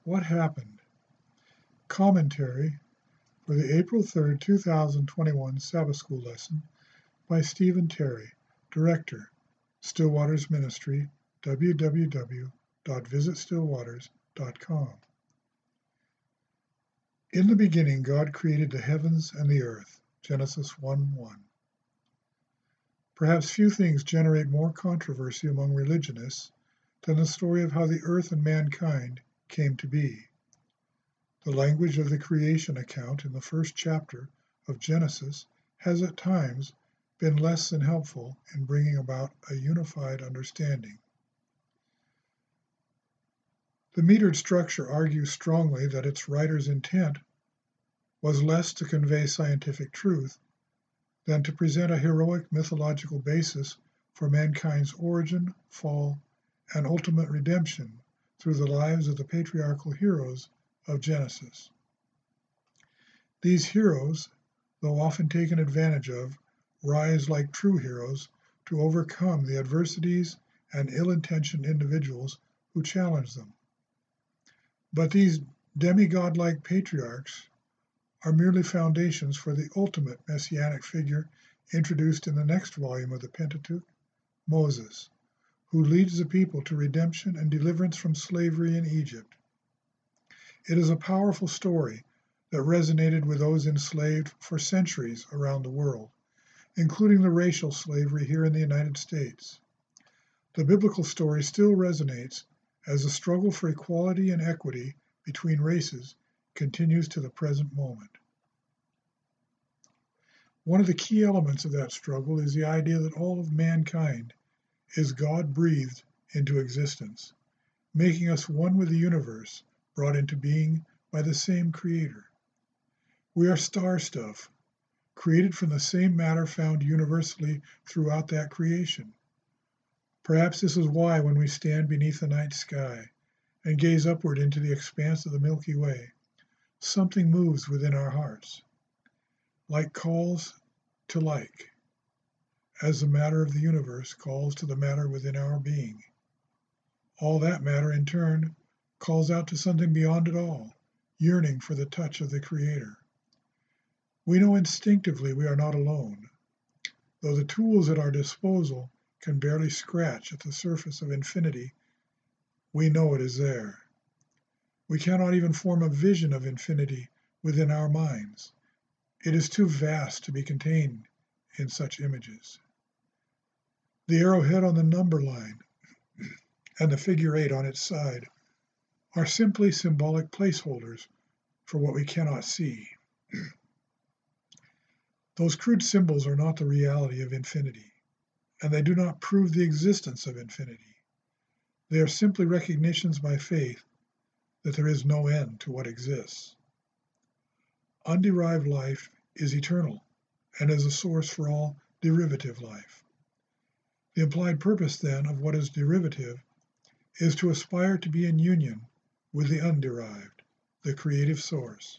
What Happened? Commentary for the April 3rd, 2021 Sabbath School lesson by Stephen Terry, Director, Stillwaters Ministry, www.visitstillwaters.com. In the beginning, God created the heavens and the earth. Genesis 1:1. Perhaps few things generate more controversy among religionists than the story of how the earth and mankind came to be. The language of the creation account in the first chapter of Genesis has at times been less than helpful in bringing about a unified understanding. The metered structure argues strongly that its writer's intent was less to convey scientific truth than to present a heroic mythological basis for mankind's origin, fall, and ultimate redemption through the lives of the patriarchal heroes of Genesis. These heroes, though often taken advantage of, rise like true heroes to overcome the adversities and ill-intentioned individuals who challenge them. But these demigod-like patriarchs are merely foundations for the ultimate messianic figure introduced in the next volume of the Pentateuch, Moses, who leads the people to redemption and deliverance from slavery in Egypt. It is a powerful story that resonated with those enslaved for centuries around the world, including the racial slavery here in the United States. The biblical story still resonates as the struggle for equality and equity between races continues to the present moment. One of the key elements of that struggle is the idea that all of mankind is God-breathed into existence, making us one with the universe, brought into being by the same Creator. We are star stuff, created from the same matter found universally throughout that creation. Perhaps this is why when we stand beneath the night sky and gaze upward into the expanse of the Milky Way, something moves within our hearts. Like calls to like, as the matter of the universe calls to the matter within our being. All that matter, in turn, calls out to something beyond it all, yearning for the touch of the Creator. We know instinctively we are not alone, though the tools at our disposal can barely scratch at the surface of infinity. We know it is there. We cannot even form a vision of infinity within our minds. It is too vast to be contained in such images. The arrowhead on the number line and the figure 8 on its side are simply symbolic placeholders for what we cannot see. Those crude symbols are not the reality of infinity, and they do not prove the existence of infinity. They are simply recognitions by faith that there is no end to what exists. Underived life is eternal and is a source for all derivative life. The implied purpose, then, of what is derivative is to aspire to be in union with the underived, the creative source.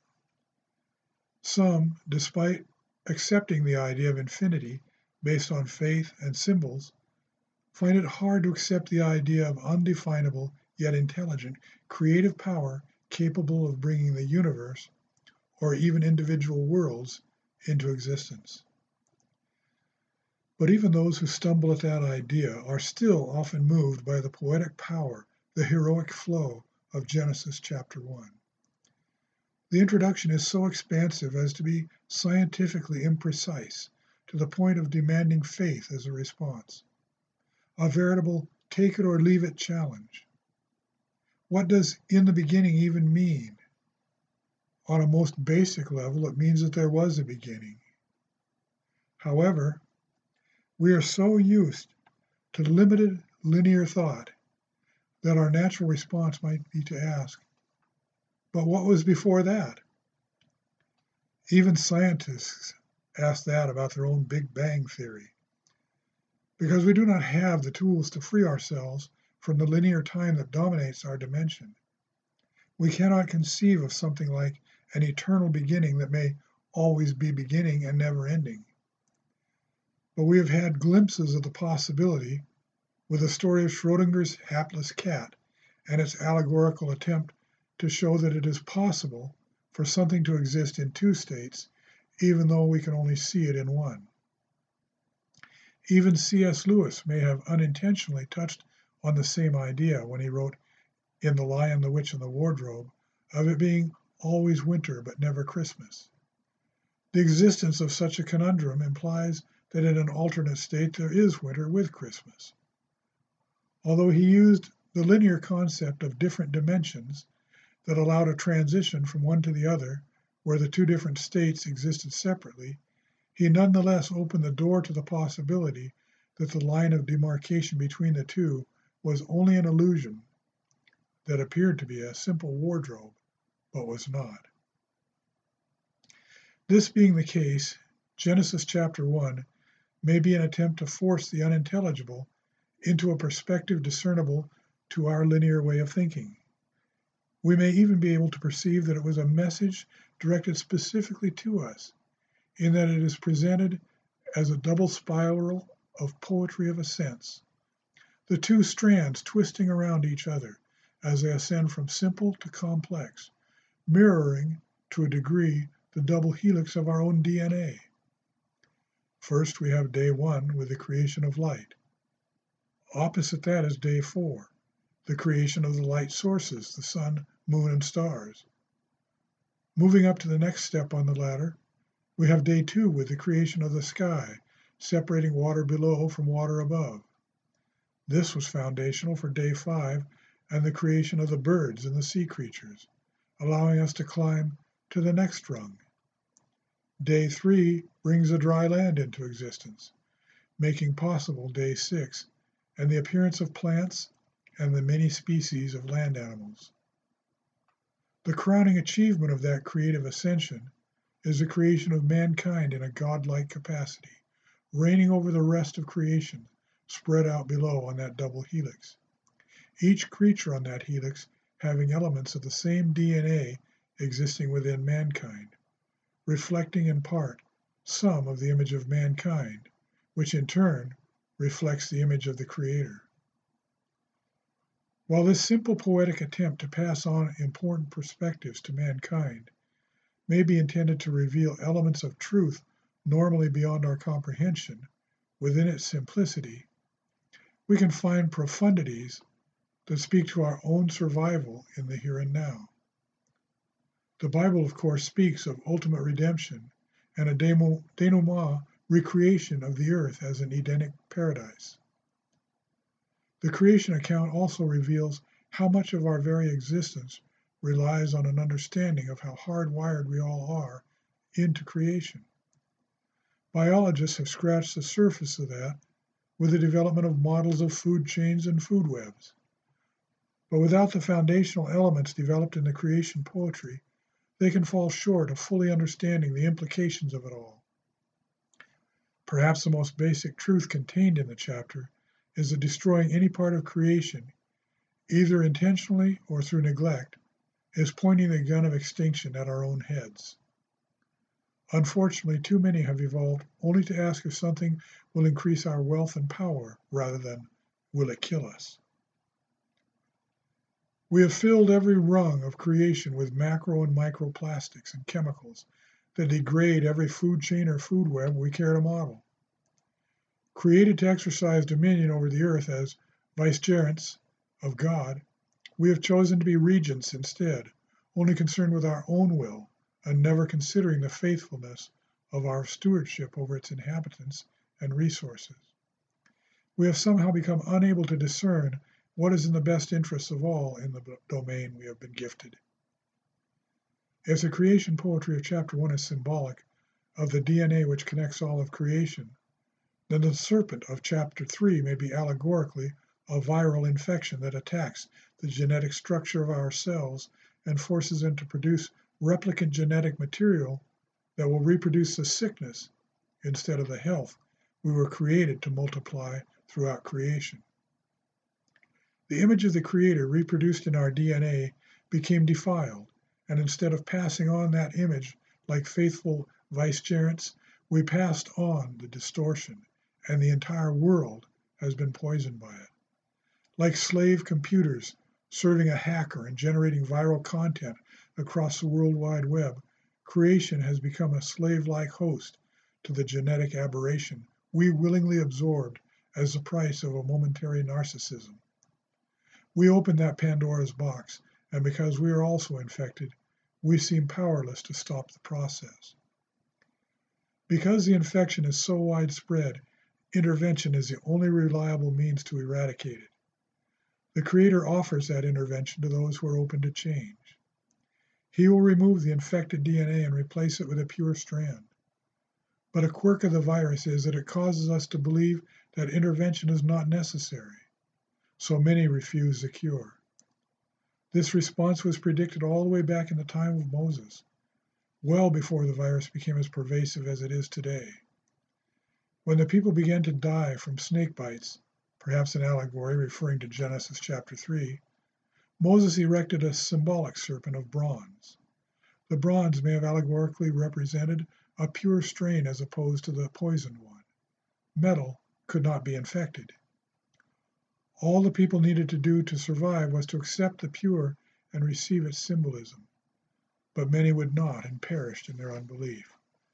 Some, despite accepting the idea of infinity based on faith and symbols, find it hard to accept the idea of undefinable yet intelligent creative power capable of bringing the universe or even individual worlds into existence. But even those who stumble at that idea are still often moved by the poetic power, the heroic flow of Genesis chapter 1. The introduction is so expansive as to be scientifically imprecise, to the point of demanding faith as a response. A veritable take it or leave it challenge. What does in the beginning even mean? On a most basic level, it means that there was a beginning. However, we are so used to limited linear thought that our natural response might be to ask, but what was before that? Even scientists ask that about their own Big Bang theory. Because we do not have the tools to free ourselves from the linear time that dominates our dimension. We cannot conceive of something like an eternal beginning that may always be beginning and never ending. But we have had glimpses of the possibility with the story of Schrodinger's hapless cat and its allegorical attempt to show that it is possible for something to exist in two states, even though we can only see it in one. Even C.S. Lewis may have unintentionally touched on the same idea when he wrote in The Lion, the Witch, and the Wardrobe of it being always winter but never Christmas. The existence of such a conundrum implies that in an alternate state there is winter with Christmas. Although he used the linear concept of different dimensions that allowed a transition from one to the other, where the two different states existed separately, he nonetheless opened the door to the possibility that the line of demarcation between the two was only an illusion that appeared to be a simple wardrobe, but was not. This being the case, Genesis chapter 1 may be an attempt to force the unintelligible into a perspective discernible to our linear way of thinking. We may even be able to perceive that it was a message directed specifically to us, in that it is presented as a double spiral of poetry of ascents, the two strands twisting around each other as they ascend from simple to complex, mirroring to a degree the double helix of our own DNA. First, we have day 1 with the creation of light. Opposite that is day 4, the creation of the light sources, the sun, moon, and stars. Moving up to the next step on the ladder, we have day 2 with the creation of the sky, separating water below from water above. This was foundational for day 5 and the creation of the birds and the sea creatures, allowing us to climb to the next rung. Day 3 brings the dry land into existence, making possible day 6 and the appearance of plants and the many species of land animals. The crowning achievement of that creative ascension is the creation of mankind in a godlike capacity, reigning over the rest of creation, spread out below on that double helix. Each creature on that helix having elements of the same DNA existing within mankind, reflecting in part some of the image of mankind, which in turn reflects the image of the Creator. While this simple poetic attempt to pass on important perspectives to mankind may be intended to reveal elements of truth normally beyond our comprehension, within its simplicity, we can find profundities that speak to our own survival in the here and now. The Bible, of course, speaks of ultimate redemption and a denouement recreation of the earth as an Edenic paradise. The creation account also reveals how much of our very existence relies on an understanding of how hardwired we all are into creation. Biologists have scratched the surface of that with the development of models of food chains and food webs. But without the foundational elements developed in the creation poetry, they can fall short of fully understanding the implications of it all. Perhaps the most basic truth contained in the chapter is that destroying any part of creation, either intentionally or through neglect, is pointing the gun of extinction at our own heads. Unfortunately, too many have evolved only to ask if something will increase our wealth and power rather than will it kill us. We have filled every rung of creation with macro and microplastics and chemicals that degrade every food chain or food web we care to model. Created to exercise dominion over the earth as vicegerents of God, we have chosen to be regents instead, only concerned with our own will and never considering the faithfulness of our stewardship over its inhabitants and resources. We have somehow become unable to discern what is in the best interests of all in the domain we have been gifted. If the creation poetry of chapter 1 is symbolic of the DNA which connects all of creation, then the serpent of chapter 3 may be allegorically a viral infection that attacks the genetic structure of our cells and forces them to produce replicant genetic material that will reproduce the sickness instead of the health we were created to multiply throughout creation. The image of the Creator reproduced in our DNA became defiled, and instead of passing on that image like faithful vicegerents, we passed on the distortion, and the entire world has been poisoned by it. Like slave computers Serving a hacker and generating viral content across the World Wide Web, creation has become a slave-like host to the genetic aberration we willingly absorbed as the price of a momentary narcissism. We open that Pandora's box, and because we are also infected, we seem powerless to stop the process. Because the infection is so widespread, intervention is the only reliable means to eradicate it. The Creator offers that intervention to those who are open to change. He will remove the infected DNA and replace it with a pure strand. But a quirk of the virus is that it causes us to believe that intervention is not necessary, so many refuse the cure. This response was predicted all the way back in the time of Moses, well before the virus became as pervasive as it is today. When the people began to die from snake bites, perhaps an allegory referring to Genesis chapter 3, Moses erected a symbolic serpent of bronze. The bronze may have allegorically represented a pure strain as opposed to the poisoned one. Metal could not be infected. All the people needed to do to survive was to accept the pure and receive its symbolism. But many would not and perished in their unbelief.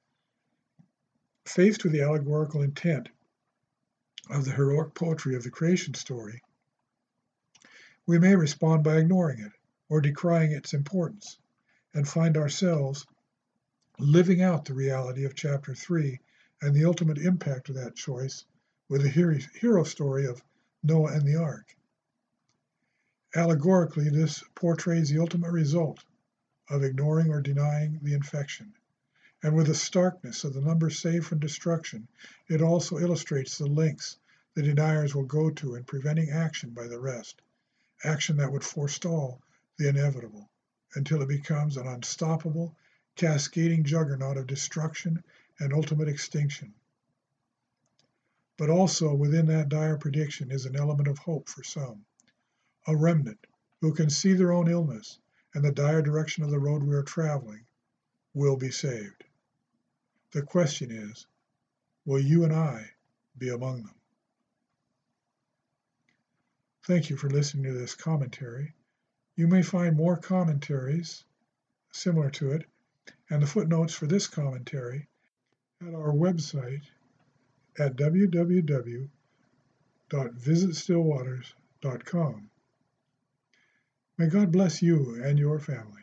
Faced with the allegorical intent of the heroic poetry of the creation story, we may respond by ignoring it or decrying its importance, and find ourselves living out the reality of chapter 3 and the ultimate impact of that choice with the hero story of Noah and the ark. Allegorically, this portrays the ultimate result of ignoring or denying the infection. And with the starkness of the numbers saved from destruction, it also illustrates the lengths the deniers will go to in preventing action by the rest, action that would forestall the inevitable until it becomes an unstoppable, cascading juggernaut of destruction and ultimate extinction. But also within that dire prediction is an element of hope for some, a remnant who can see their own illness and the dire direction of the road we are traveling will be saved. The question is, will you and I be among them? Thank you for listening to this commentary. You may find more commentaries similar to it and the footnotes for this commentary at our website at www.visitstillwaters.com. May God bless you and your family.